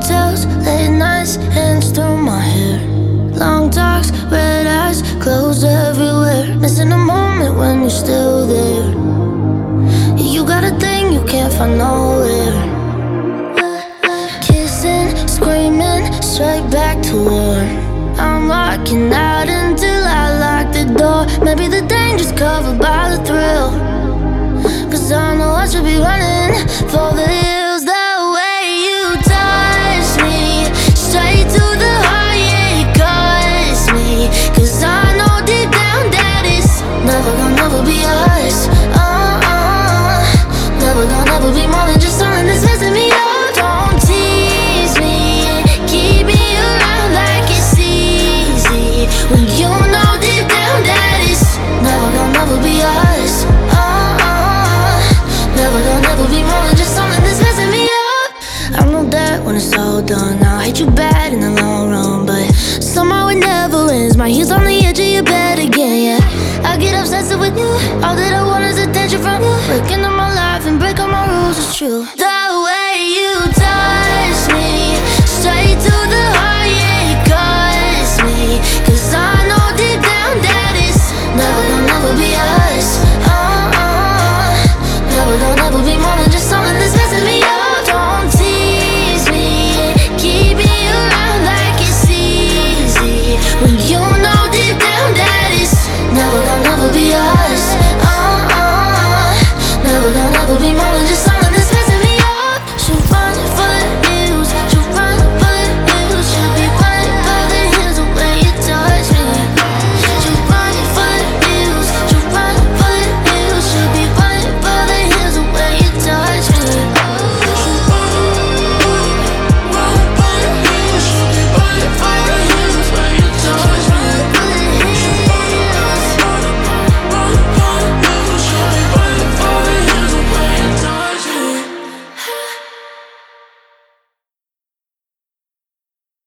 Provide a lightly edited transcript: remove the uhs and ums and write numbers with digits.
hotels, late nights, hands through my hair. Long talks, red eyes, clothes everywhere. Missing a moment when you're still there. You got a thing you can't find nowhere. Kissing, screaming, straight back to war. I'm locking out until I lock the door. Maybe the danger's covered by the thrill, 'cause I know I should be running for the hills. The way you touch me, straight to the heart, yeah, it cuts me. 'Cause I know deep down that it's never gonna never be us. Never gonna never be more than just something that's messing me up. Don't tease me, keep me around like it's easy, when you know deep down that it's never gonna never be us. Never gonna never be more than just something that's messing me up. I know that when it's all done, I'll hate you bad in the long run, but somehow it never ends. My heels on the edge of your bed again, yeah. I get obsessive with you, all that I want is attention from you. Breaking up my life and break all my rules, it's true. The way you talk